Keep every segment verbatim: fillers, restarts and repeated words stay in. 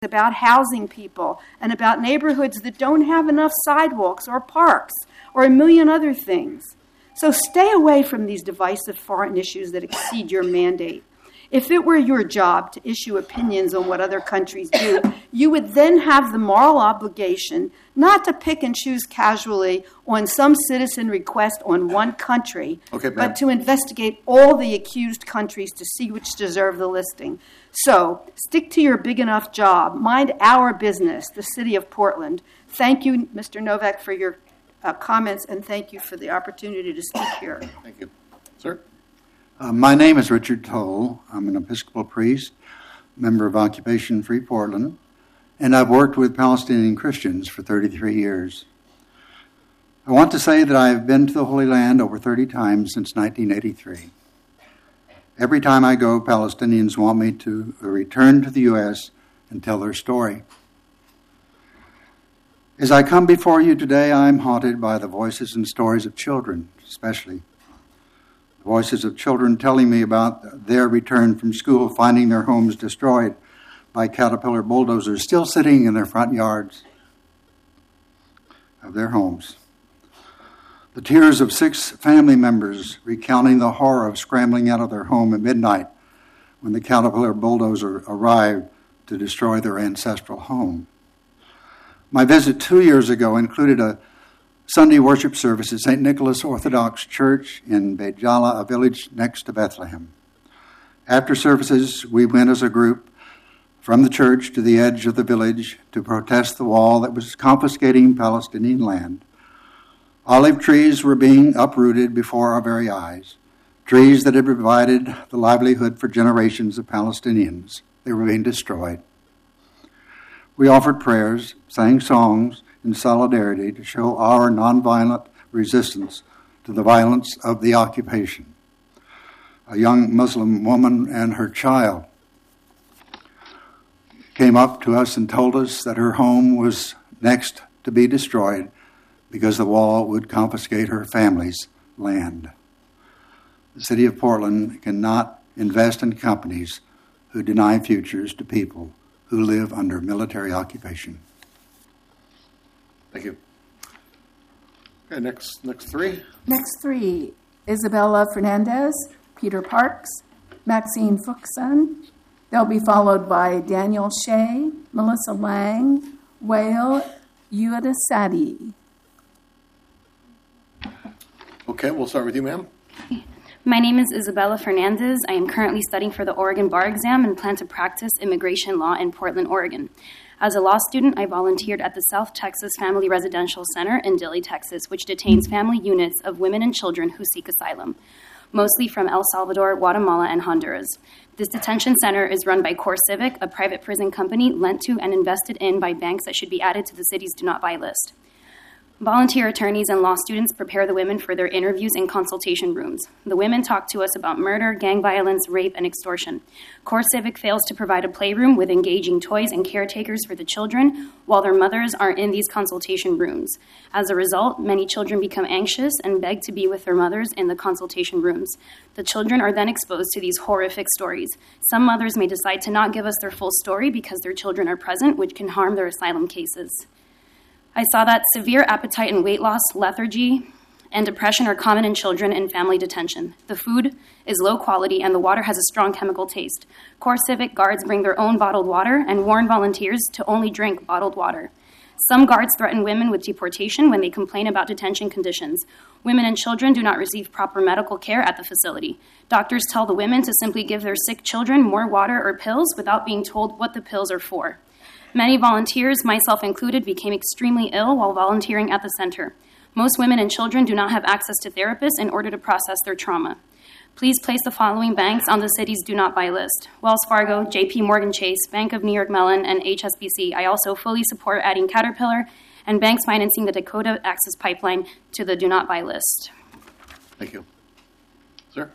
about housing people and about neighborhoods that don't have enough sidewalks or parks or a million other things. So stay away from these divisive foreign issues that exceed your mandate. If it were your job to issue opinions on what other countries do, you would then have the moral obligation not to pick and choose casually on some citizen request on one country, okay, but to investigate all the accused countries to see which deserve the listing. So stick to your big enough job. Mind our business, the city of Portland. Thank you, Mister Novak, for your uh, comments, and thank you for the opportunity to speak here. Thank you. Sir? Uh, my name is Richard Toll. I'm an Episcopal priest, member of Occupation Free Portland, and I've worked with Palestinian Christians for thirty-three years. I want to say that I've been to the Holy Land over thirty times since nineteen eighty-three. Every time I go, Palestinians want me to return to the U S and tell their story. As I come before you today, I'm haunted by the voices and stories of children, especially. The voices of children telling me about their return from school, finding their homes destroyed by Caterpillar bulldozers, still sitting in their front yards of their homes. The tears of six family members recounting the horror of scrambling out of their home at midnight when the Caterpillar bulldozer arrived to destroy their ancestral home. My visit two years ago included a Sunday worship service at Saint Nicholas Orthodox Church in Beit Jala, a village next to Bethlehem. After services, we went as a group from the church to the edge of the village to protest the wall that was confiscating Palestinian land. Olive trees were being uprooted before our very eyes, trees that had provided the livelihood for generations of Palestinians. They were being destroyed. We offered prayers, sang songs in solidarity to show our nonviolent resistance to the violence of the occupation. A young Muslim woman and her child came up to us and told us that her home was next to be destroyed because the wall would confiscate her family's land. The city of Portland cannot invest in companies who deny futures to people who live under military occupation. Thank you. Okay, next, next three. Next three, Isabella Fernandez, Peter Parks, Maxine Fuchsen. They'll be followed by Daniel Shea, Melissa Lang, Whale Uedasadi. Okay, we'll start with you, ma'am. My name is Isabella Fernandez. I am currently studying for the Oregon Bar Exam and plan to practice immigration law in Portland, Oregon. As a law student, I volunteered at the South Texas Family Residential Center in Dilley, Texas, which detains family units of women and children who seek asylum, mostly from El Salvador, Guatemala, and Honduras. This detention center is run by CoreCivic, a private prison company lent to and invested in by banks that should be added to the city's Do Not Buy list. Volunteer attorneys and law students prepare the women for their interviews in consultation rooms. The women talk to us about murder, gang violence, rape, and extortion. CoreCivic fails to provide a playroom with engaging toys and caretakers for the children while their mothers are in these consultation rooms. As a result, many children become anxious and beg to be with their mothers in the consultation rooms. The children are then exposed to these horrific stories. Some mothers may decide to not give us their full story because their children are present, which can harm their asylum cases. I saw that severe appetite and weight loss, lethargy, and depression are common in children in family detention. The food is low quality and the water has a strong chemical taste. CoreCivic guards bring their own bottled water and warn volunteers to only drink bottled water. Some guards threaten women with deportation when they complain about detention conditions. Women and children do not receive proper medical care at the facility. Doctors tell the women to simply give their sick children more water or pills without being told what the pills are for. Many volunteers, myself included, became extremely ill while volunteering at the center. Most women and children do not have access to therapists in order to process their trauma. Please place the following banks on the city's Do Not Buy list: Wells Fargo, J P Morgan Chase, Bank of New York Mellon, and H S B C. I also fully support adding Caterpillar and banks financing the Dakota Access Pipeline to the Do Not Buy list. Thank you. Sir?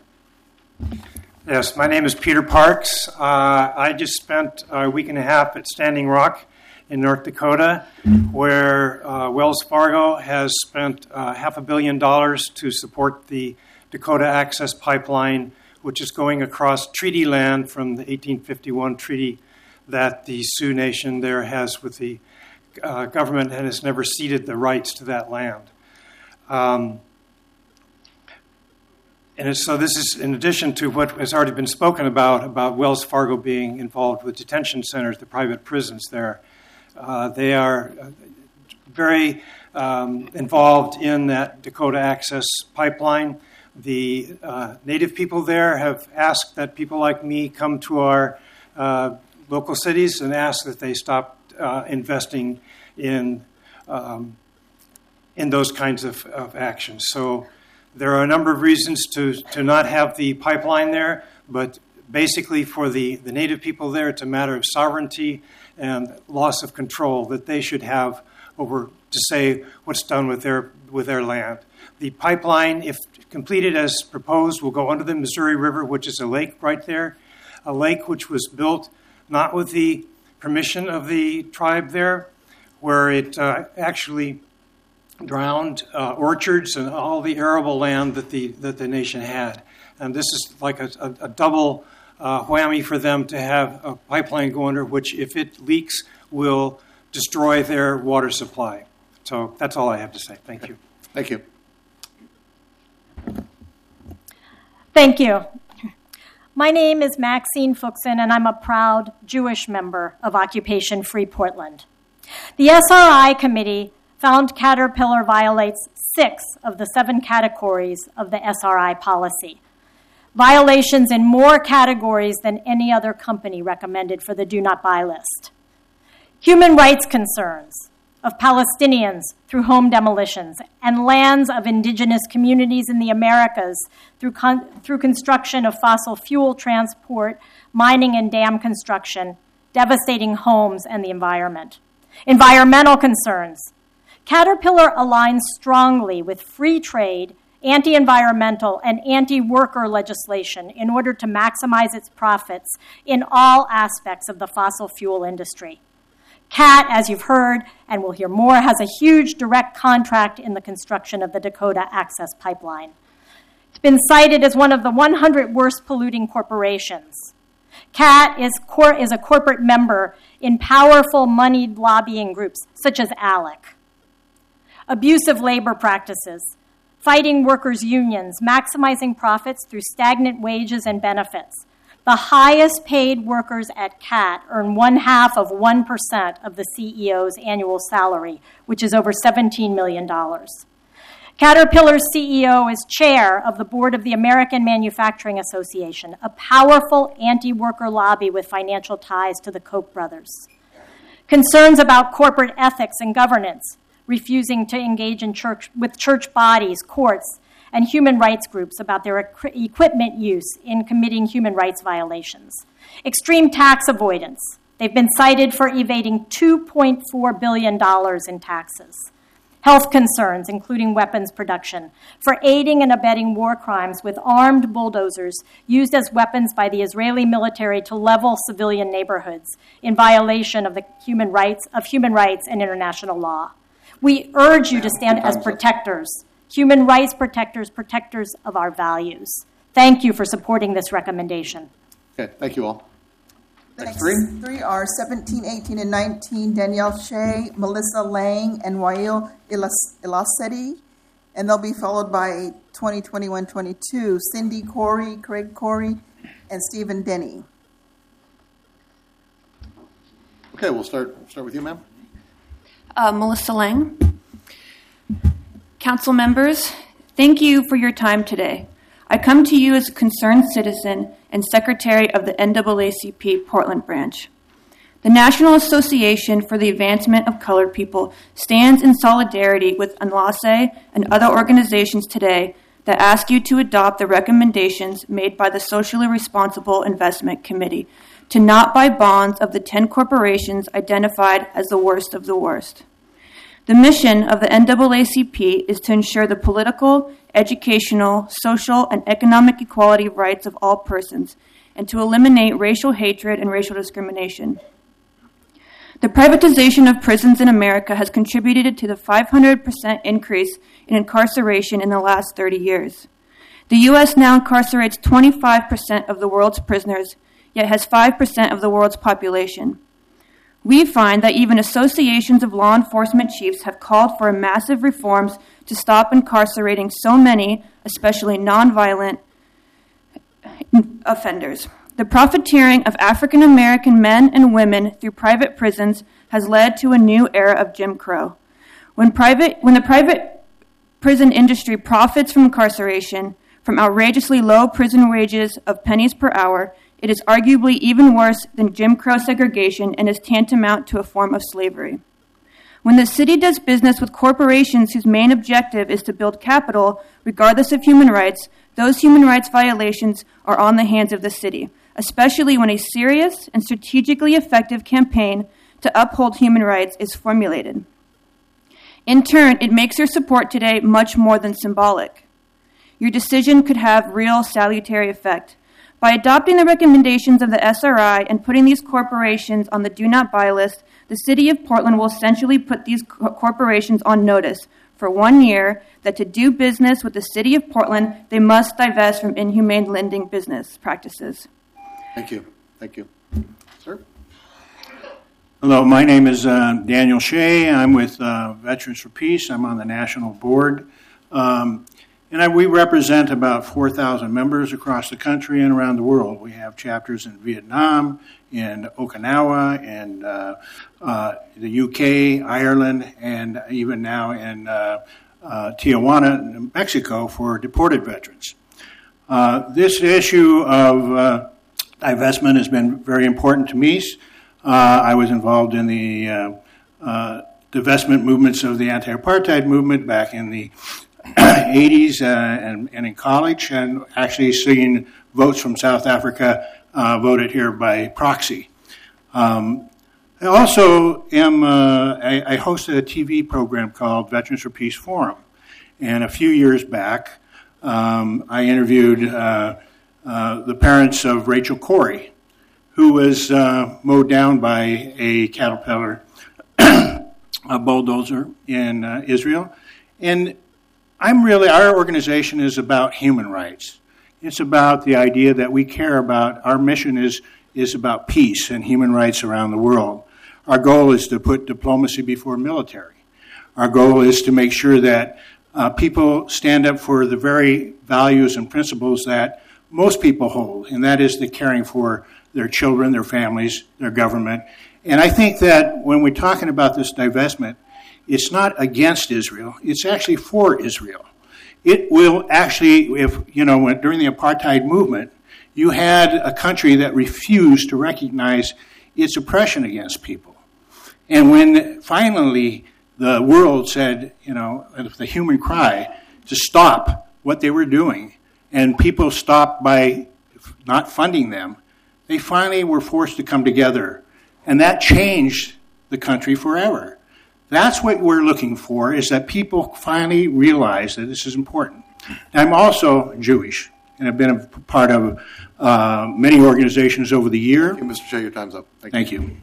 Yes, my name is Peter Parks. Uh, I just spent a week and a half at Standing Rock in North Dakota, where uh, Wells Fargo has spent uh, half a billion dollars to support the Dakota Access Pipeline, which is going across treaty land from the eighteen fifty-one treaty that the Sioux Nation there has with the uh, government and has never ceded the rights to that land. Um, and it's, so this is in addition to what has already been spoken about, about Wells Fargo being involved with detention centers, the private prisons there. Uh, they are very um, involved in that Dakota Access Pipeline. The uh, native people there have asked that people like me come to our uh, local cities and ask that they stop uh, investing in um, in those kinds of, of actions. So there are a number of reasons to, to not have the pipeline there, but basically for the, the native people there, it's a matter of sovereignty and loss of control that they should have over to say what's done with their with their land. The pipeline, if completed as proposed, will go under the Missouri River, which is a lake right there, a lake which was built not with the permission of the tribe there, where it uh, actually drowned uh, orchards and all the arable land that the that the nation had. And this is like a, a, a double uh, whammy for them to have a pipeline go under, which, if it leaks, will destroy their water supply. So that's all I have to say. Thank you. Thank you. Thank you. My name is Maxine Fuchsen, and I'm a proud Jewish member of Occupation Free Portland. The S R I committee found Caterpillar violates six of the seven categories of the S R I policy. Violations in more categories than any other company recommended for the Do Not Buy list. Human rights concerns of Palestinians through home demolitions and lands of indigenous communities in the Americas through, con- through construction of fossil fuel transport, mining and dam construction, devastating homes and the environment. Environmental concerns. Caterpillar aligns strongly with free trade, anti-environmental, and anti-worker legislation in order to maximize its profits in all aspects of the fossil fuel industry. C A T, as you've heard, and we'll hear more, has a huge direct contract in the construction of the Dakota Access Pipeline. It's been cited as one of the one hundred worst polluting corporations. C A T is, cor- is a corporate member in powerful moneyed lobbying groups such as ALEC. Abusive labor practices, fighting workers' unions, maximizing profits through stagnant wages and benefits. The highest paid workers at C A T earn one half of one percent of the C E O's annual salary, which is over seventeen million dollars. Caterpillar's C E O is chair of the board of the American Manufacturing Association, a powerful anti-worker lobby with financial ties to the Koch brothers. Concerns about corporate ethics and governance, refusing to engage in church with church bodies, courts, and human rights groups about their equ- equipment use in committing human rights violations. Extreme tax avoidance. They've been cited for evading two point four billion dollars in taxes. Health concerns, including weapons production, for aiding and abetting war crimes with armed bulldozers used as weapons by the Israeli military to level civilian neighborhoods in violation of the human rights of human rights and international law. We urge you to stand as protectors, human rights protectors, protectors of our values. Thank you for supporting this recommendation. Okay, thank you all. The Next next three. three are seventeen, eighteen, and nineteen, Danielle Shea, Melissa Lang, and Wael Ilaseti. And they'll be followed by twenty, twenty-one, twenty-two, Cindy Corey, Craig Corey, and Stephen Denny. Okay, we'll start start with you, ma'am. Uh, Melissa Lang. Council members, thank you for your time today. I come to you as a concerned citizen and secretary of the N double A C P Portland branch. The National Association for the Advancement of Colored People stands in solidarity with Enlace and other organizations today that ask you to adopt the recommendations made by the Socially Responsible Investment Committee to not buy bonds of the ten corporations identified as the worst of the worst. The mission of the N double A C P is to ensure the political, educational, social, and economic equality of rights of all persons, and to eliminate racial hatred and racial discrimination. The privatization of prisons in America has contributed to the five hundred percent increase in incarceration in the last thirty years. The U S now incarcerates twenty-five percent of the world's prisoners, yet has five percent of the world's population. We find that even associations of law enforcement chiefs have called for massive reforms to stop incarcerating so many, especially nonviolent offenders. The profiteering of African American men and women through private prisons has led to a new era of Jim Crow. When private, when the private prison industry profits from incarceration, from outrageously low prison wages of pennies per hour, it is arguably even worse than Jim Crow segregation and is tantamount to a form of slavery. When the city does business with corporations whose main objective is to build capital, regardless of human rights, those human rights violations are on the hands of the city, especially when a serious and strategically effective campaign to uphold human rights is formulated. In turn, it makes your support today much more than symbolic. Your decision could have real salutary effect. By adopting the recommendations of the S R I and putting these corporations on the do not buy list, the city of Portland will essentially put these co- corporations on notice for one year that to do business with the city of Portland, they must divest from inhumane lending business practices. Thank you. Thank you. Sir? Hello, my name is uh, Daniel Shea. I'm with uh, Veterans for Peace. I'm on the national board. Um, and I, we represent about four thousand members across the country and around the world. We have chapters in Vietnam, in Okinawa, and uh, uh, the U K, Ireland, and even now in uh, uh, Tijuana, Mexico, for deported veterans. Uh, this issue of uh, divestment has been very important to me. Uh, I was involved in the uh, uh, divestment movements of the anti-apartheid movement back in the eighties uh, and, and in college, and actually seeing votes from South Africa uh, voted here by proxy. Um, I also am, uh, I, I hosted a T V program called Veterans for Peace Forum, and a few years back um, I interviewed uh, uh, the parents of Rachel Corrie, who was uh, mowed down by a Caterpillar a bulldozer in uh, Israel. And I'm really, our organization is about human rights. It's about the idea that we care about, our mission is, is about peace and human rights around the world. Our goal is to put diplomacy before military. Our goal is to make sure that uh, people stand up for the very values and principles that most people hold, and that is the caring for their children, their families, their government. And I think that when we're talking about this divestment, it's not against Israel. It's actually for Israel. It will actually, if, you know, when, during the apartheid movement, you had a country that refused to recognize its oppression against people. And when finally the world said, you know, the human cry to stop what they were doing, and people stopped by not funding them, they finally were forced to come together. And that changed the country forever. That's what we're looking for, is that people finally realize that this is important. I'm also Jewish, and I've been a part of uh, many organizations over the year. Thank you, Mister Shea, your time's up. Thank, Thank you. you.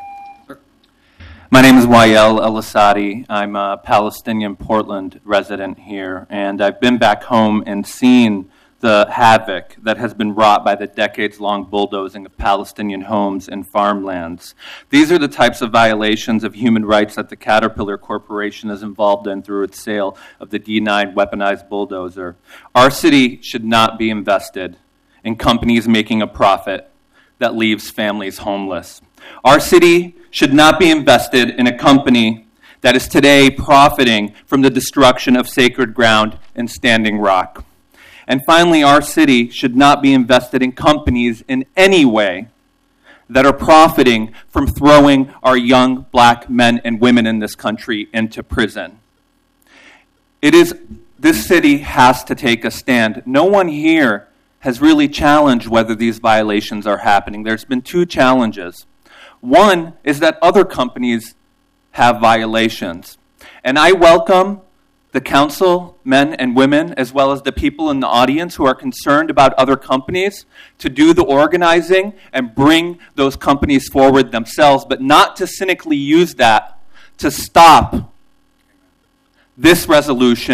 My name is Wael El-Asadi. I'm a Palestinian Portland resident here, and I've been back home and seen the havoc that has been wrought by the decades-long bulldozing of Palestinian homes and farmlands. These are the types of violations of human rights that the Caterpillar Corporation is involved in through its sale of the D nine weaponized bulldozer. Our city should not be invested in companies making a profit that leaves families homeless. Our city should not be invested in a company that is today profiting from the destruction of sacred ground in Standing Rock. And finally, our city should not be invested in companies in any way that are profiting from throwing our young black men and women in this country into prison. It is, this city has to take a stand. No one here has really challenged whether these violations are happening. There's been two challenges. One is that other companies have violations. And I welcome the council, men and women, as well as the people in the audience who are concerned about other companies, to do the organizing and bring those companies forward themselves, but not to cynically use that to stop this resolution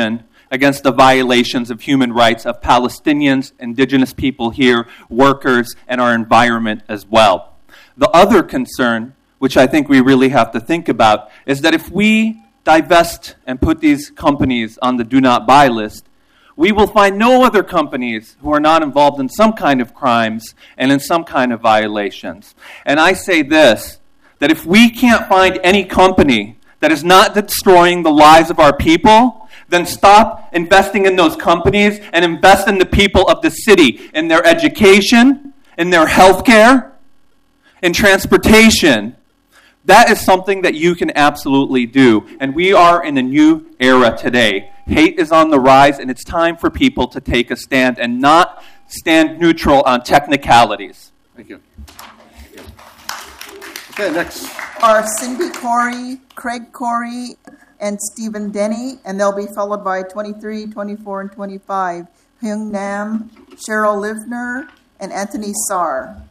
against the violations of human rights of Palestinians, indigenous people here, workers, and our environment as well. The other concern, which I think we really have to think about, is that if we divest and put these companies on the do not buy list, we will find no other companies who are not involved in some kind of crimes and in some kind of violations. And I say this, that if we can't find any company that is not destroying the lives of our people, then stop investing in those companies and invest in the people of the city, in their education, in their health care, in transportation. That is something that you can absolutely do. And we are in a new era today. Hate is on the rise, and it's time for people to take a stand and not stand neutral on technicalities. Thank you. Thank you. Okay, next. Are Cindy Corey, Craig Corey, and Stephen Denny, and they'll be followed by twenty-three, twenty-four, and twenty-five. Hyung Nam, Cheryl Livner, and Anthony Sarr.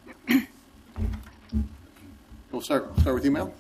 We'll start, start with you, ma'am.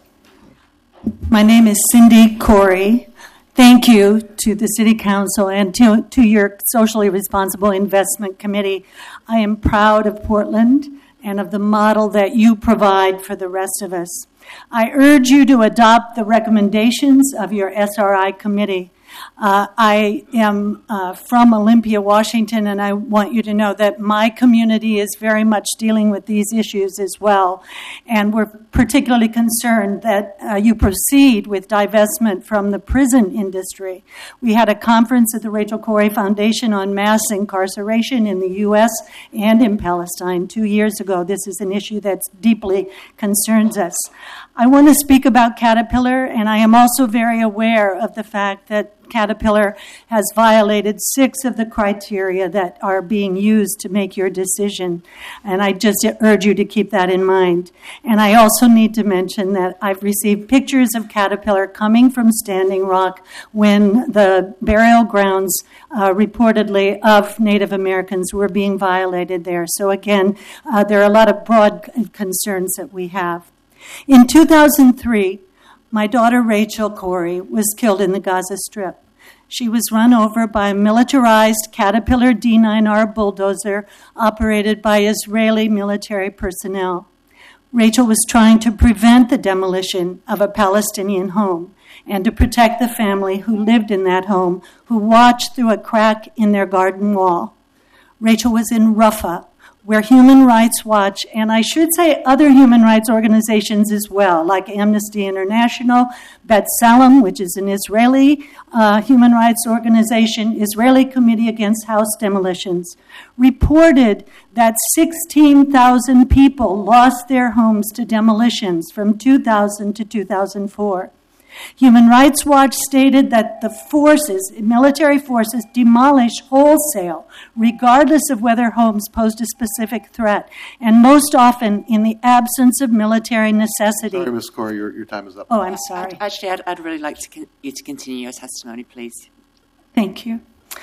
My name is Cindy Corey. Thank you to the City Council and to, to your Socially Responsible Investment Committee. I am proud of Portland and of the model that you provide for the rest of us. I urge you to adopt the recommendations of your S R I committee. Uh, I am uh, from Olympia, Washington, and I want you to know that my community is very much dealing with these issues as well. And we're particularly concerned that uh, you proceed with divestment from the prison industry. We had a conference at the Rachel Corrie Foundation on mass incarceration in the U S and in Palestine two years ago. This is an issue that deeply concerns us. I want to speak about Caterpillar, and I am also very aware of the fact that Caterpillar has violated six of the criteria that are being used to make your decision. And I just urge you to keep that in mind. And I also need to mention that I've received pictures of Caterpillar coming from Standing Rock when the burial grounds uh, reportedly of Native Americans were being violated there. So again, uh, there are a lot of broad concerns that we have. In two thousand three, my daughter Rachel Corrie was killed in the Gaza Strip. She was run over by a militarized Caterpillar D nine R bulldozer operated by Israeli military personnel. Rachel was trying to prevent the demolition of a Palestinian home and to protect the family who lived in that home, who watched through a crack in their garden wall. Rachel was in Rafah, where Human Rights Watch, and I should say other human rights organizations as well, like Amnesty International, B'Tselem, which is an Israeli uh, human rights organization, Israeli Committee Against House Demolitions, reported that sixteen thousand people lost their homes to demolitions from two thousand to two thousand four. Human Rights Watch stated that the forces, military forces, demolish wholesale, regardless of whether homes posed a specific threat, and most often in the absence of military necessity. Sorry, Miz Corey, your, your time is up. Oh, I'm sorry. Actually, I'd, I'd really like to con- you to continue your testimony, please. Thank you.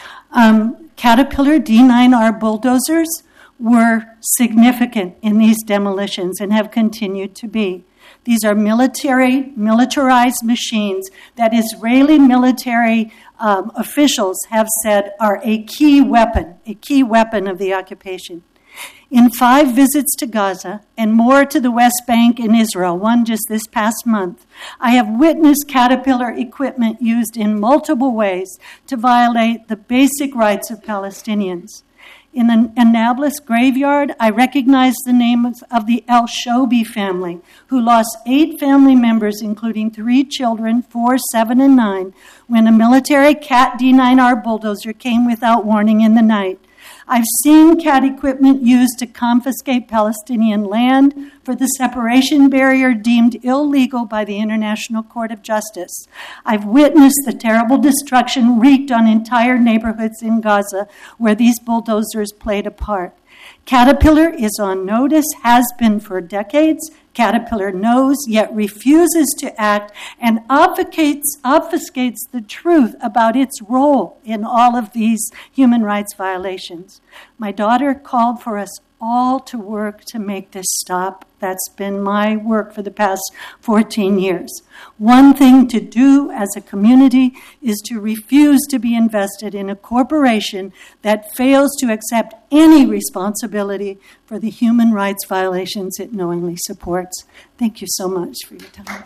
Um, Caterpillar D nine R bulldozers were significant in these demolitions and have continued to be. These are military, militarized machines that Israeli military um, officials have said are a key weapon, a key weapon of the occupation. In five visits to Gaza and more to the West Bank and Israel, one just this past month, I have witnessed Caterpillar equipment used in multiple ways to violate the basic rights of Palestinians. In the Annapolis graveyard, I recognized the names of the El Shobi family, who lost eight family members, including three children, four, seven, and nine, when a military Cat D nine R bulldozer came without warning in the night. I've seen Cat equipment used to confiscate Palestinian land for the separation barrier deemed illegal by the International Court of Justice. I've witnessed the terrible destruction wreaked on entire neighborhoods in Gaza where these bulldozers played a part. Caterpillar is on notice, has been for decades. Caterpillar knows, yet refuses to act and obfuscates, obfuscates the truth about its role in all of these human rights violations. My daughter called for us all to work to make this stop. That's been my work for the past fourteen years. One thing to do as a community is to refuse to be invested in a corporation that fails to accept any responsibility for the human rights violations it knowingly supports. Thank you so much for your time.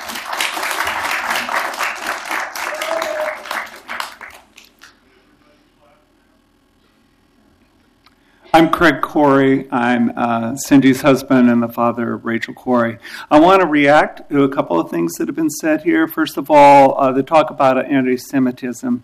I'm Craig Corey. I'm uh, Cindy's husband and the father of Rachel Corey. I want to react to a couple of things that have been said here. First of all, uh, the talk about anti-Semitism.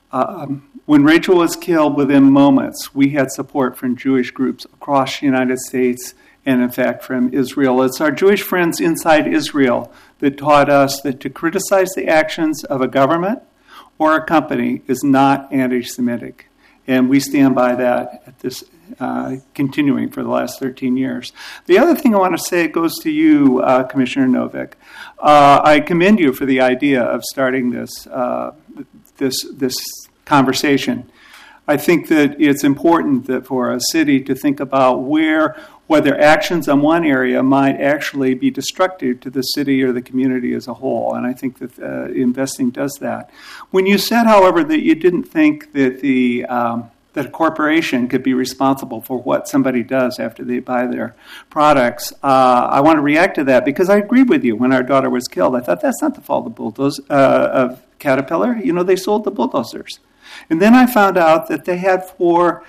Um, when Rachel was killed, within moments, we had support from Jewish groups across the United States and, in fact, from Israel. It's our Jewish friends inside Israel that taught us that to criticize the actions of a government or a company is not anti-Semitic. And we stand by that at this uh, continuing for the last thirteen years. The other thing I want to say goes to you, uh, Commissioner Novick. Uh, I commend you for the idea of starting this uh, this this conversation. I think that it's important that for a city to think about where whether actions on one area might actually be destructive to the city or the community as a whole. And I think that uh, investing does that. When you said, however, that you didn't think that the um, that a corporation could be responsible for what somebody does after they buy their products, uh, I want to react to that because I agreed with you. When our daughter was killed, I thought that's not the fault of bulldoze uh, of Caterpillar. You know, they sold the bulldozers. And then I found out that they had for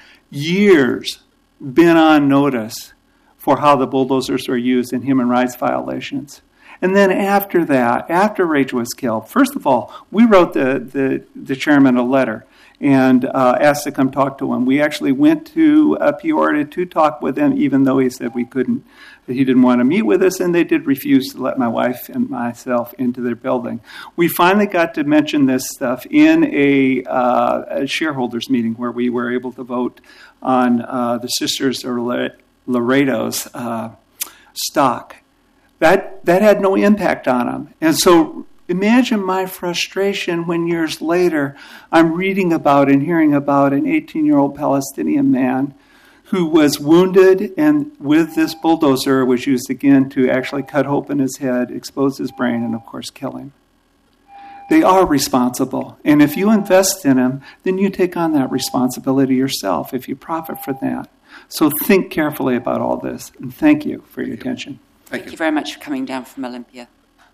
years been on notice for how the bulldozers were used in human rights violations. And then after that, after Rachel was killed, first of all, we wrote the, the, the chairman a letter and uh, asked to come talk to him. We actually went to uh, Peoria to talk with him, even though he said we couldn't, that he didn't want to meet with us, and they did refuse to let my wife and myself into their building. We finally got to mention this stuff in a, uh, a shareholders meeting where we were able to vote on uh, the Sisters of Laredo's uh, stock. That that had no impact on them. And so imagine my frustration when years later I'm reading about and hearing about an eighteen-year-old Palestinian man who was wounded and with this bulldozer was used again to actually cut open his head, expose his brain, and of course kill him. They are responsible. And if you invest in them, then you take on that responsibility yourself if you profit from that. So think carefully about all this, and thank you for your attention. Thank, thank you very much for coming down from Olympia.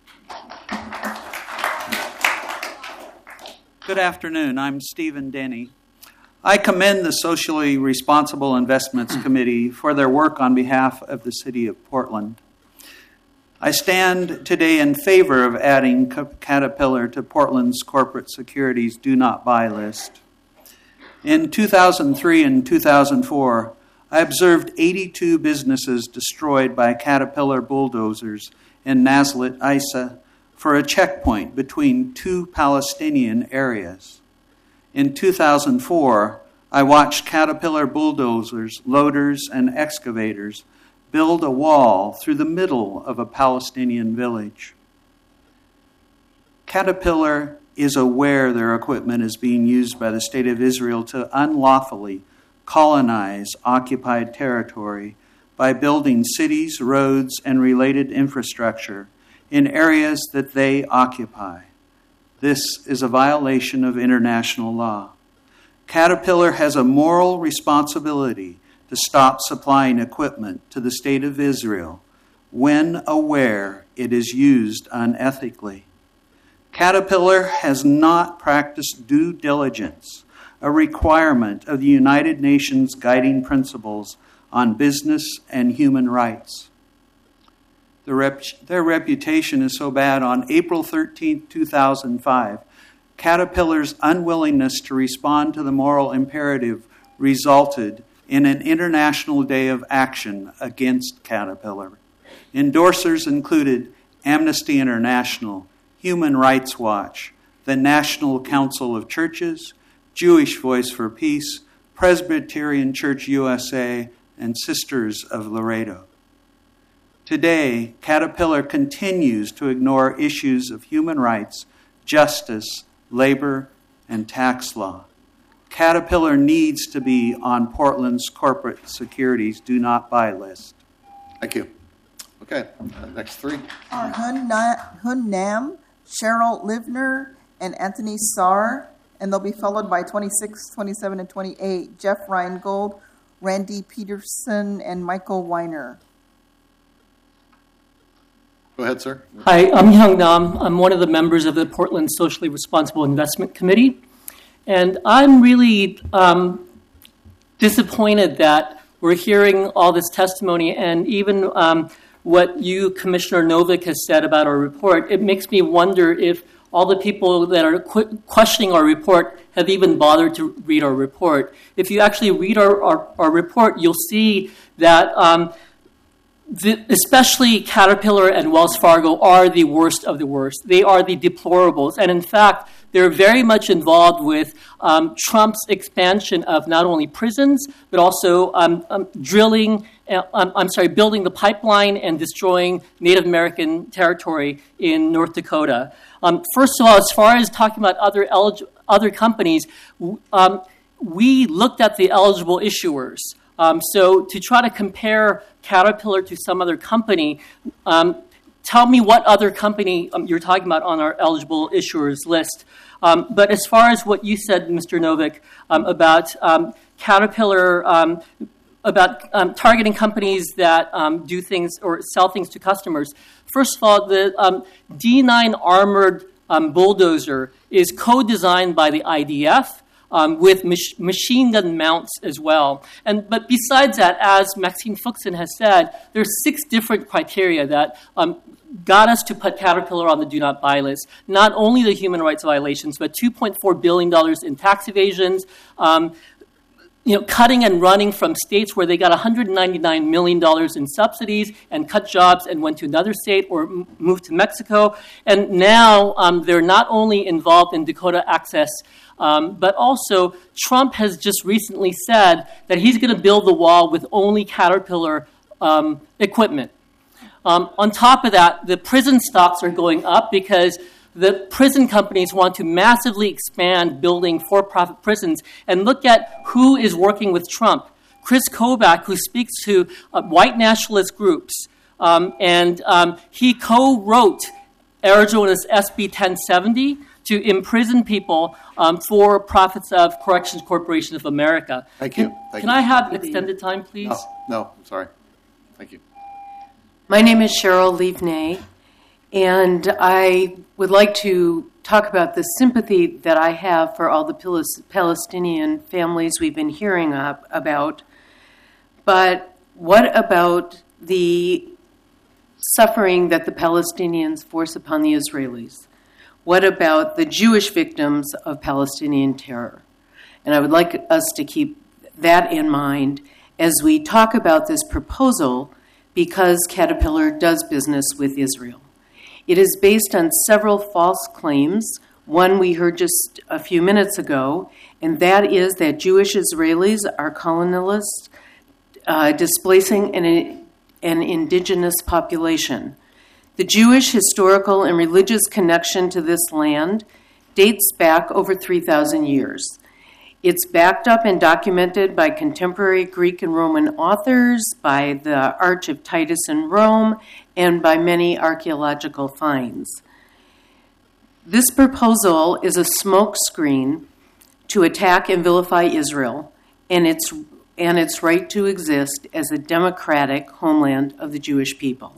Good afternoon. I'm Stephen Denny. I commend the Socially Responsible Investments Committee for their work on behalf of the City of Portland. I stand today in favor of adding Caterpillar to Portland's corporate securities do not buy list. In two thousand three and two thousand four, I observed eighty-two businesses destroyed by Caterpillar bulldozers in Nazlet, Isa, for a checkpoint between two Palestinian areas. In two thousand four, I watched Caterpillar bulldozers, loaders, and excavators build a wall through the middle of a Palestinian village. Caterpillar is aware their equipment is being used by the State of Israel to unlawfully colonize occupied territory by building cities, roads, and related infrastructure in areas that they occupy. This is a violation of international law. Caterpillar has a moral responsibility to stop supplying equipment to the State of Israel when aware it is used unethically. Caterpillar has not practiced due diligence, a requirement of the United Nations guiding principles on business and human rights. The rep- their reputation is so bad. On April thirteenth, two thousand five, Caterpillar's unwillingness to respond to the moral imperative resulted in an international day of action against Caterpillar. Endorsers included Amnesty International, Human Rights Watch, the National Council of Churches, Jewish Voice for Peace, Presbyterian Church U S A, and Sisters of Laredo. Today, Caterpillar continues to ignore issues of human rights, justice, labor, and tax law. Caterpillar needs to be on Portland's corporate securities do not buy list. Thank you. Okay, uh, next three. Are Hun, Na- Hun Nam, Cheryl Livner, and Anthony Sarr, and they'll be followed by twenty-six, twenty-seven, and twenty-eight, Jeff Reingold, Randy Peterson, and Michael Weiner. Go ahead, sir. Hi, I'm Hyung Nam. I'm one of the members of the Portland Socially Responsible Investment Committee. And I'm really um, disappointed that we're hearing all this testimony, and even um, what you, Commissioner Novick, has said about our report. It makes me wonder if all the people that are qu- questioning our report have even bothered to read our report. If you actually read our, our, our report, you'll see that um, the, especially Caterpillar and Wells Fargo are the worst of the worst. They are the deplorables. And in fact, they're very much involved with um, Trump's expansion of not only prisons, but also um, um, drilling, uh, um, I'm sorry, building the pipeline and destroying Native American territory in North Dakota. Um, first of all, as far as talking about other elig- other companies, um, we looked at the eligible issuers. Um, so to try to compare Caterpillar to some other company, um, tell me what other company um, you're talking about on our eligible issuers list. Um, but as far as what you said, Mister Novick, um, about um, Caterpillar, um, about um, targeting companies that um, do things or sell things to customers, first of all, the um, D nine armored um, bulldozer is co-designed by the I D F. Um, with mach- machine gun mounts as well. And but besides that, as Maxine Fuchsen has said, there's six different criteria that um, got us to put Caterpillar on the do not buy list. Not only the human rights violations, but two point four billion dollars in tax evasions, um, you know, cutting and running from states where they got one hundred ninety-nine million dollars in subsidies and cut jobs and went to another state or m- moved to Mexico. And now um, they're not only involved in Dakota Access, Um, but also, Trump has just recently said that he's going to build the wall with only Caterpillar um, equipment. Um, on top of that, the prison stocks are going up because the prison companies want to massively expand building for-profit prisons. And look at who is working with Trump. Chris Kobach, who speaks to uh, white nationalist groups. Um, and um, he co-wrote Arizona's S B ten seventy, to imprison people um, for profits of Corrections Corporation of America. Thank you. Can, Thank can you. I have extended time, please? No, no, I'm sorry. Thank you. My name is Cheryl Livnay, and I would like to talk about the sympathy that I have for all the Palestinian families we've been hearing up, about. But what about the suffering that the Palestinians force upon the Israelis? What about the Jewish victims of Palestinian terror? And I would like us to keep that in mind as we talk about this proposal, because Caterpillar does business with Israel. It is based on several false claims. One we heard just a few minutes ago, and that is that Jewish Israelis are colonialists uh, displacing an, an indigenous population. The Jewish historical and religious connection to this land dates back over three thousand years. It's backed up and documented by contemporary Greek and Roman authors, by the Arch of Titus in Rome, and by many archaeological finds. This proposal is a smokescreen to attack and vilify Israel and its, and its right to exist as a democratic homeland of the Jewish people.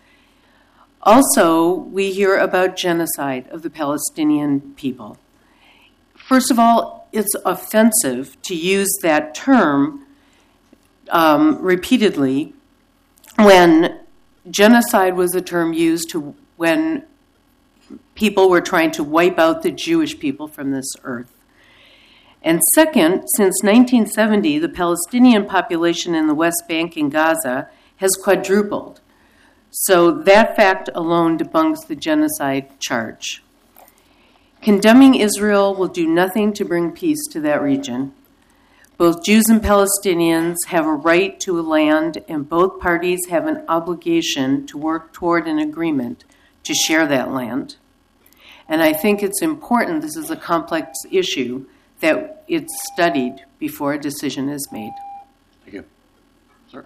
Also, we hear about genocide of the Palestinian people. First of all, it's offensive to use that term um, repeatedly when genocide was a term used to when people were trying to wipe out the Jewish people from this earth. And second, since nineteen seventy, the Palestinian population in the West Bank and Gaza has quadrupled. So that fact alone debunks the genocide charge. Condemning Israel will do nothing to bring peace to that region. Both Jews and Palestinians have a right to a land, and both parties have an obligation to work toward an agreement to share that land. And I think it's important, this is a complex issue, that it's studied before a decision is made. Thank you. Sir.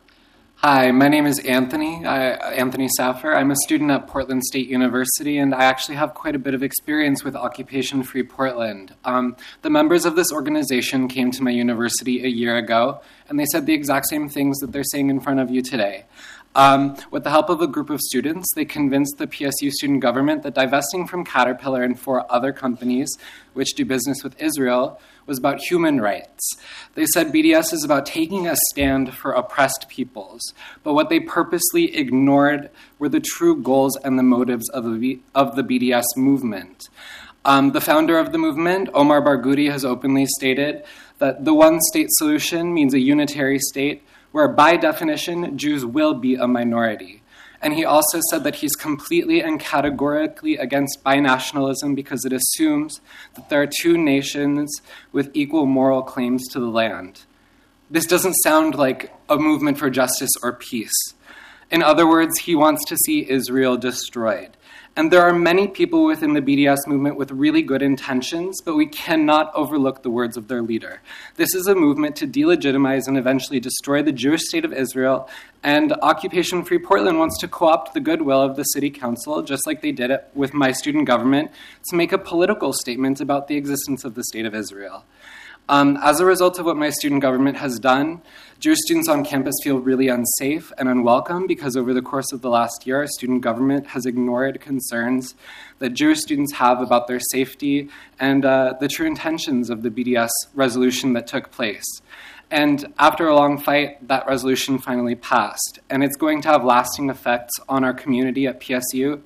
Hi, my name is Anthony, I, Anthony Saffer. I'm a student at Portland State University, and I actually have quite a bit of experience with Occupation Free Portland. Um, the members of this organization came to my university a year ago, and they said the exact same things that they're saying in front of you today. Um, with the help of a group of students, they convinced the P S U student government that divesting from Caterpillar and four other companies which do business with Israel was about human rights. They said B D S is about taking a stand for oppressed peoples, but what they purposely ignored were the true goals and the motives of the, of the B D S movement. Um, the founder of the movement, Omar Barghouti, has openly stated that the one-state solution means a unitary state where by definition, Jews will be a minority. And he also said that he's completely and categorically against binationalism because it assumes that there are two nations with equal moral claims to the land. This doesn't sound like a movement for justice or peace. In other words, he wants to see Israel destroyed. And there are many people within the B D S movement with really good intentions, but we cannot overlook the words of their leader. This is a movement to delegitimize and eventually destroy the Jewish state of Israel, and Occupation Free Portland wants to co-opt the goodwill of the city council, just like they did it with my student government, to make a political statement about the existence of the state of Israel. Um, as a result of what my student government has done, Jewish students on campus feel really unsafe and unwelcome because over the course of the last year, our student government has ignored concerns that Jewish students have about their safety and uh, the true intentions of the B D S resolution that took place. And after a long fight, that resolution finally passed, and it's going to have lasting effects on our community at P S U.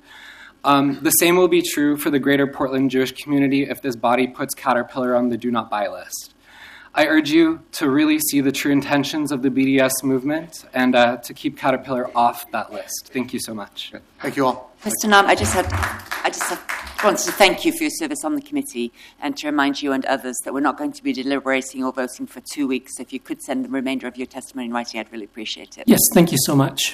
Um, the same will be true for the greater Portland Jewish community if this body puts Caterpillar on the do not buy list. I urge you to really see the true intentions of the B D S movement and uh, to keep Caterpillar off that list. Thank you so much. Thank you all. Mister Nam, I just had, I just have, wanted to thank you for your service on the committee and to remind you and others that we're not going to be deliberating or voting for two weeks. If you could send the remainder of your testimony in writing, I'd really appreciate it. Yes, thank you so much.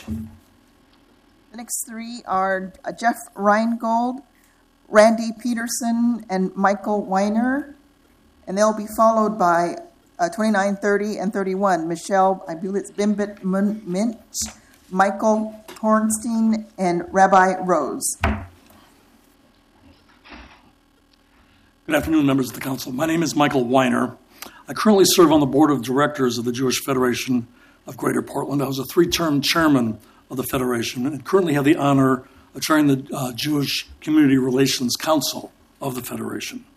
The next three are uh, Jeff Reingold, Randy Peterson, and Michael Weiner, and they'll be followed by uh, twenty-nine, thirty, and thirty-one, Michelle, I believe it's Bimbit Minch, Michael Hornstein, and Rabbi Rose. Good afternoon, members of the council. My name is Michael Weiner. I currently serve on the board of directors of the Jewish Federation of Greater Portland. I was a three-term chairman of the Federation and currently have the honor of chairing the uh, Jewish Community Relations Council of the Federation.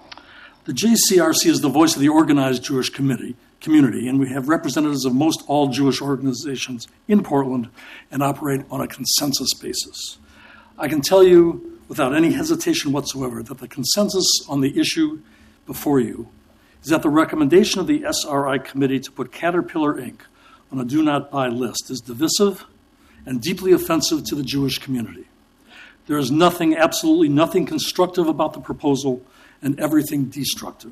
The J C R C is the voice of the organized Jewish committee, community, and we have representatives of most all Jewish organizations in Portland and operate on a consensus basis. I can tell you without any hesitation whatsoever that the consensus on the issue before you is that the recommendation of the S R I committee to put Caterpillar Incorporated on a do not buy list is divisive and deeply offensive to the Jewish community. There is nothing, absolutely nothing constructive about the proposal and everything destructive.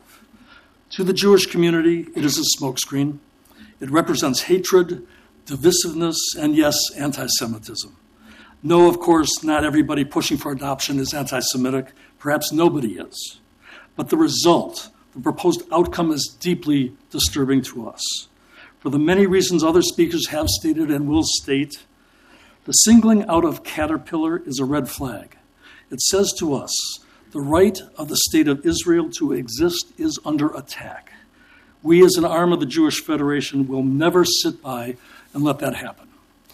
To the Jewish community, it is a smokescreen. It represents hatred, divisiveness, and yes, anti-Semitism. No, of course, not everybody pushing for adoption is anti-Semitic. Perhaps nobody is. But the result, the proposed outcome, is deeply disturbing to us. For the many reasons other speakers have stated and will state, the singling out of Caterpillar is a red flag. It says to us, the right of the state of Israel to exist is under attack. We, as an arm of the Jewish Federation, will never sit by and let that happen.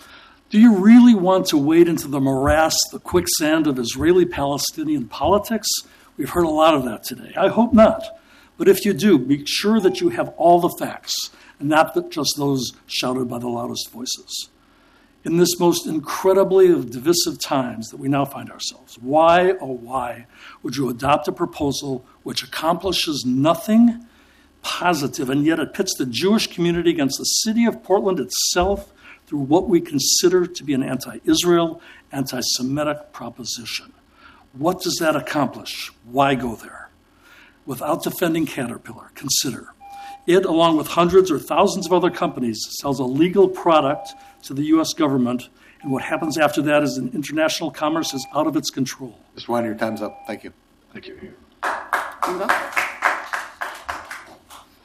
Do you really want to wade into the morass, the quicksand of Israeli-Palestinian politics? We've heard a lot of that today. I hope not. But if you do, be sure that you have all the facts, and not just those shouted by the loudest voices. In this most incredibly divisive times that we now find ourselves, why, oh why, would you adopt a proposal which accomplishes nothing positive, and yet it pits the Jewish community against the city of Portland itself through what we consider to be an anti-Israel, anti-Semitic proposition? What does that accomplish? Why go there? Without defending Caterpillar, consider it, along with hundreds or thousands of other companies, sells a legal product to the U S government, and what happens after that is an international commerce is out of its control. Mister Weiner, your time's up. Thank you. Thank you.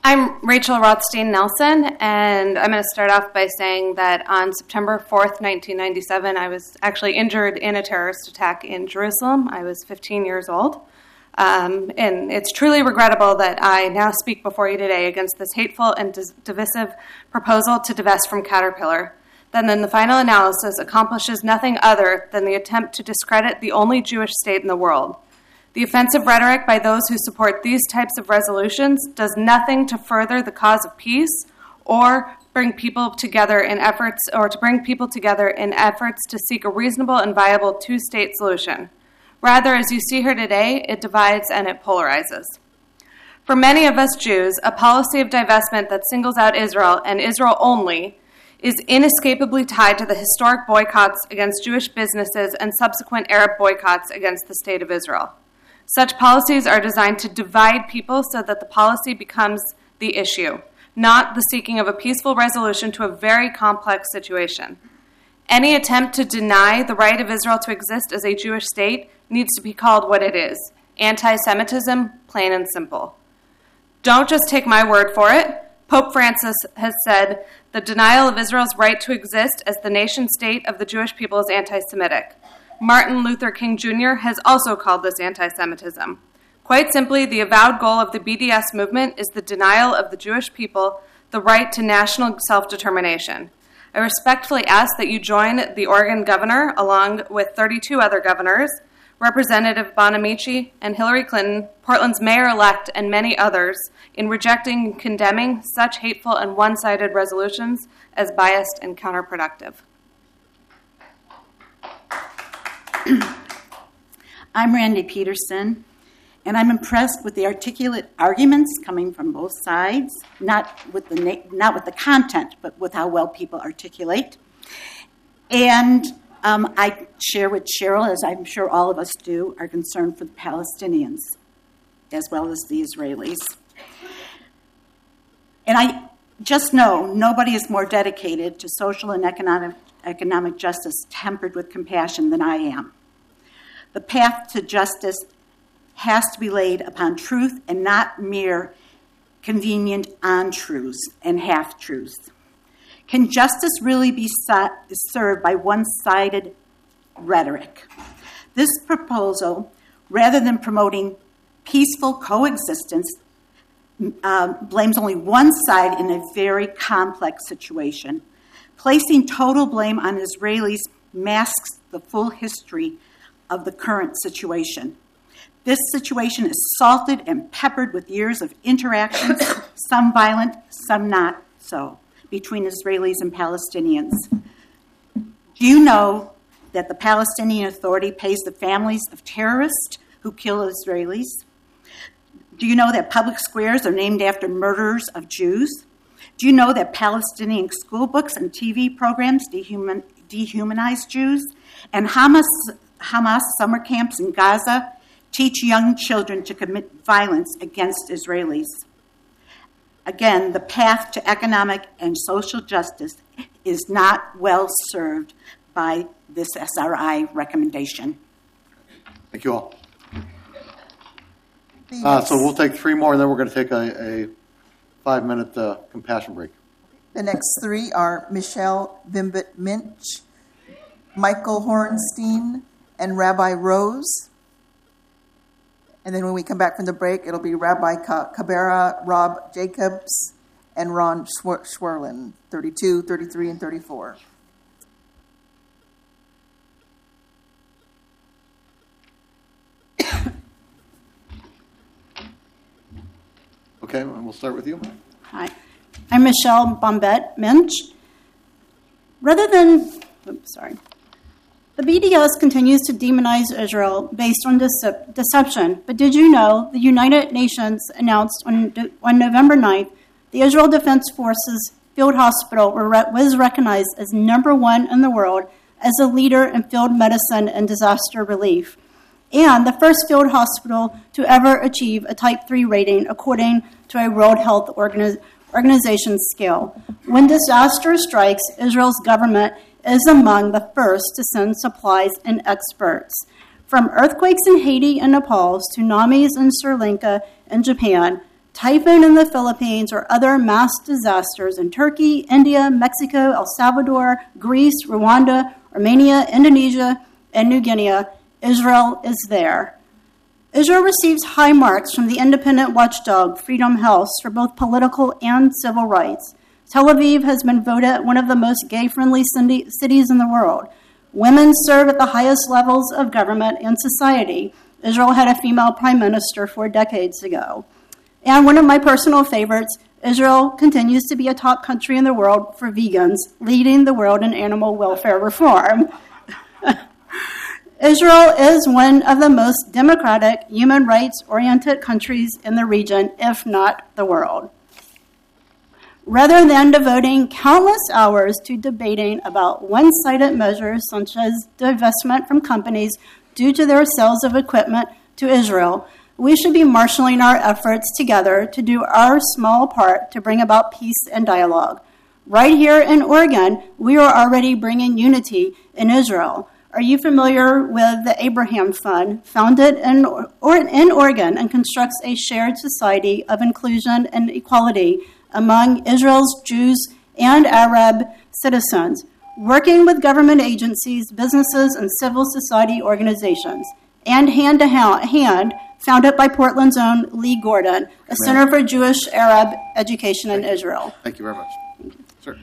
I'm Rachel Rothstein Nelson, and I'm going to start off by saying that on September fourth, nineteen ninety-seven, I was actually injured in a terrorist attack in Jerusalem. I was fifteen years old. Um, and it's truly regrettable that I now speak before you today against this hateful and dis- divisive proposal to divest from Caterpillar, that in the final analysis accomplishes nothing other than the attempt to discredit the only Jewish state in the world. The offensive rhetoric by those who support these types of resolutions does nothing to further the cause of peace or bring people together in efforts or to bring people together in efforts to seek a reasonable and viable two-state solution. Rather, as you see here today, it divides and it polarizes. For many of us Jews, a policy of divestment that singles out Israel and Israel only is inescapably tied to the historic boycotts against Jewish businesses and subsequent Arab boycotts against the State of Israel. Such policies are designed to divide people so that the policy becomes the issue, not the seeking of a peaceful resolution to a very complex situation. Any attempt to deny the right of Israel to exist as a Jewish state needs to be called what it is: anti-Semitism, plain and simple. Don't just take my word for it. Pope Francis has said the denial of Israel's right to exist as the nation-state of the Jewish people is anti-Semitic. Martin Luther King Junior has also called this anti-Semitism. Quite simply, the avowed goal of the B D S movement is the denial of the Jewish people the right to national self-determination. I respectfully ask that you join the Oregon governor, along with thirty-two other governors, Representative Bonamici and Hillary Clinton, Portland's mayor-elect, and many others, in rejecting and condemning such hateful and one-sided resolutions as biased and counterproductive. I'm Randy Peterson, and I'm impressed with the articulate arguments coming from both sides, not with the na- not with the content, but with how well people articulate. And um, I share with Cheryl, as I'm sure all of us do, our concern for the Palestinians, as well as the Israelis. And I just know nobody is more dedicated to social and economic economic justice tempered with compassion than I am. The path to justice has to be laid upon truth and not mere convenient untruths and half-truths. Can justice really be served by one-sided rhetoric? This proposal, rather than promoting peaceful coexistence, uh, blames only one side in a very complex situation. Placing total blame on Israelis masks the full history of the current situation. This situation is salted and peppered with years of interactions, some violent, some not so, between Israelis and Palestinians. Do you know that the Palestinian Authority pays the families of terrorists who kill Israelis? Do you know that public squares are named after murderers of Jews? Do you know that Palestinian school books and T V programs dehuman, dehumanize Jews? And Hamas, Hamas summer camps in Gaza teach young children to commit violence against Israelis. Again, the path to economic and social justice is not well served by this S R I recommendation. Thank you all. Uh, so we'll take three more, and then we're going to take a, a five-minute uh, compassion break. The next three are Michelle Vimbit Minch, Michael Hornstein, and Rabbi Rose. And then when we come back from the break, it'll be Rabbi Cabrera, Rob Jacobs, and Ron Schwerlin, thirty-two, thirty-three, and thirty-four. Okay, we'll start with you. Hi, I'm Michelle Bombette Minch. Rather than, oops, sorry. The B D S continues to demonize Israel based on decep- deception, but did you know the United Nations announced on, on November ninth the Israel Defense Forces Field Hospital was recognized as number one in the world as a leader in field medicine and disaster relief, and the first field hospital to ever achieve a Type three rating according to a World Health Organi- Organization scale. When disaster strikes, Israel's government is among the first to send supplies and experts. From earthquakes in Haiti and Nepal, tsunamis in Sri Lanka and Japan, typhoon in the Philippines, or other mass disasters in Turkey, India, Mexico, El Salvador, Greece, Rwanda, Armenia, Indonesia, and New Guinea, Israel is there. Israel receives high marks from the independent watchdog Freedom House for both political and civil rights. Tel Aviv has been voted one of the most gay-friendly cities in the world. Women serve at the highest levels of government and society. Israel had a female prime minister four decades ago. And one of my personal favorites, Israel continues to be a top country in the world for vegans, leading the world in animal welfare reform. Israel is one of the most democratic, human rights-oriented countries in the region, if not the world. Rather than devoting countless hours to debating about one-sided measures such as divestment from companies due to their sales of equipment to Israel, we should be marshaling our efforts together to do our small part to bring about peace and dialogue. Right here in Oregon, we are already bringing unity in Israel. Are you familiar with the Abraham Fund, founded in, or, in Oregon and constructs a shared society of inclusion and equality among Israel's Jews and Arab citizens, working with government agencies, businesses, and civil society organizations, and hand-to-hand, founded by Portland's own Lee Gordon, a Center for Jewish Arab Education in Israel. Thank you very much. Sir.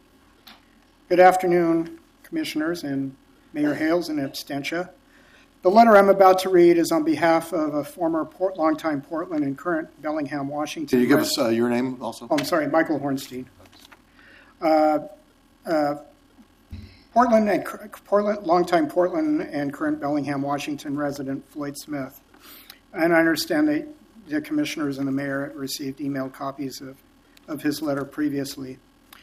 Good afternoon, Commissioners and Mayor Hales and Abstentia. The letter I'm about to read is on behalf of a former Port, longtime Portland and current Bellingham, Washington. Can you give us uh, your name also? Oh, I'm sorry, Michael Hornstein. Uh, uh, Portland and Portland, longtime Portland and current Bellingham, Washington resident Floyd Smith. And I understand that the commissioners and the mayor received email copies of, of his letter previously.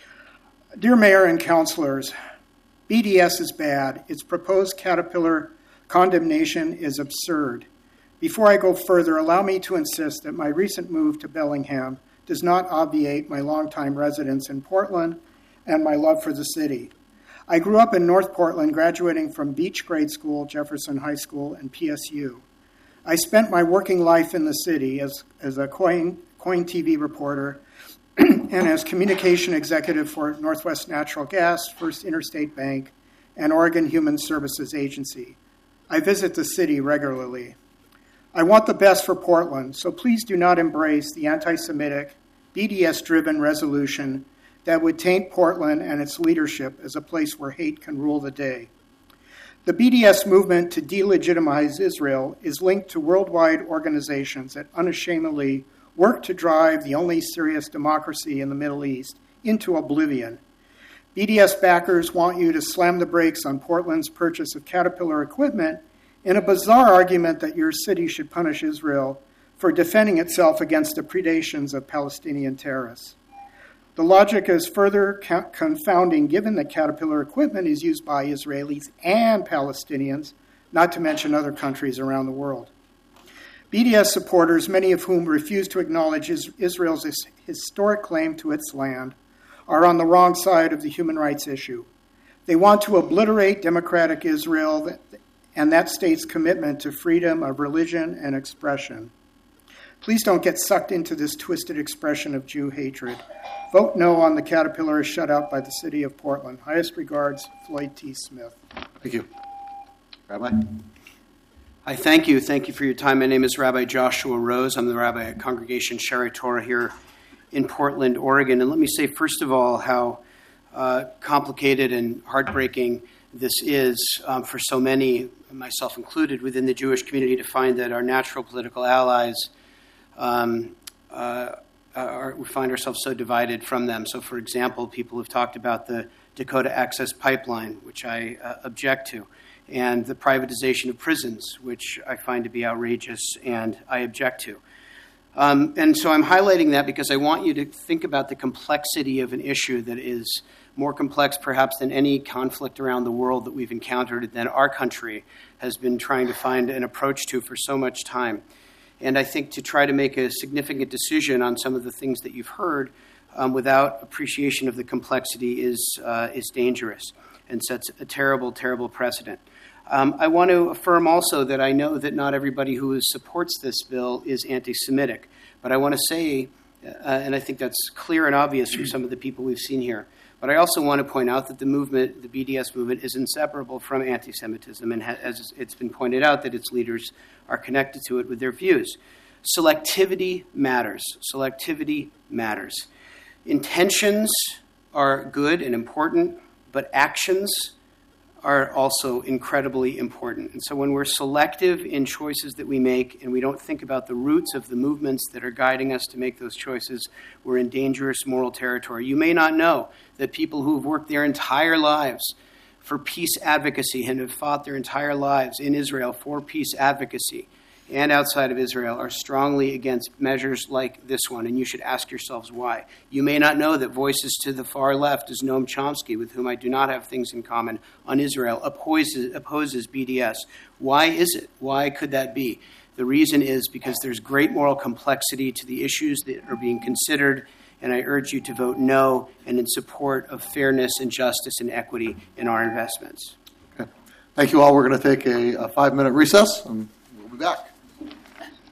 Dear Mayor and councilors, B D S is bad. Its proposed Caterpillar condemnation is absurd. Before I go further, allow me to insist that my recent move to Bellingham does not obviate my longtime residence in Portland and my love for the city. I grew up in North Portland, graduating from Beach Grade School, Jefferson High School, and P S U. I spent my working life in the city as, as a Coin, Coin T V reporter and as communication executive for Northwest Natural Gas, First Interstate Bank, and Oregon Human Services Agency. I visit the city regularly. I want the best for Portland, so please do not embrace the anti-Semitic, B D S-driven resolution that would taint Portland and its leadership as a place where hate can rule the day. The B D S movement to delegitimize Israel is linked to worldwide organizations that unashamedly work to drive the only serious democracy in the Middle East into oblivion. B D S backers want you to slam the brakes on Portland's purchase of Caterpillar equipment in a bizarre argument that your city should punish Israel for defending itself against the predations of Palestinian terrorists. The logic is further confounding given that Caterpillar equipment is used by Israelis and Palestinians, not to mention other countries around the world. B D S supporters, many of whom refuse to acknowledge Israel's historic claim to its land, are on the wrong side of the human rights issue. They want to obliterate democratic Israel and that state's commitment to freedom of religion and expression. Please don't get sucked into this twisted expression of Jew hatred. Vote no on the Caterpillar is shut out by the city of Portland. Highest regards, Floyd T. Smith. Thank you. Rabbi? Hi, thank you. Thank you for your time. My name is Rabbi Joshua Rose. I'm the rabbi at Congregation Shaarei Torah here in Portland, Oregon. And let me say, first of all, how uh, complicated and heartbreaking this is um, for so many, myself included, within the Jewish community to find that our natural political allies, um, uh, are, we find ourselves so divided from them. So, for example, people have talked about the Dakota Access Pipeline, which I uh, object to, and the privatization of prisons, which I find to be outrageous and I object to. Um, and so I'm highlighting that because I want you to think about the complexity of an issue that is more complex perhaps than any conflict around the world that we've encountered, that our country has been trying to find an approach to for so much time. And I think to try to make a significant decision on some of the things that you've heard um, without appreciation of the complexity is uh, is dangerous and sets a terrible, terrible precedent. Um, I want to affirm also that I know that not everybody who supports this bill is anti-Semitic, but I want to say, uh, and I think that's clear and obvious from some of the people we've seen here, but I also want to point out that the movement, the B D S movement, is inseparable from anti-Semitism, and ha- as it's been pointed out, that its leaders are connected to it with their views. Selectivity matters. Selectivity matters. Intentions are good and important, but actions are also incredibly important. And so when we're selective in choices that we make and we don't think about the roots of the movements that are guiding us to make those choices, we're in dangerous moral territory. You may not know that people who have worked their entire lives for peace advocacy and have fought their entire lives in Israel for peace advocacy and outside of Israel are strongly against measures like this one, and you should ask yourselves why. You may not know that voices to the far left, as Noam Chomsky, with whom I do not have things in common on Israel, opposes, opposes B D S. Why is it? Why could that be? The reason is because there's great moral complexity to the issues that are being considered, and I urge you to vote no and in support of fairness and justice and equity in our investments. Okay. Thank you all. We're going to take a, a five-minute recess, and we'll be back.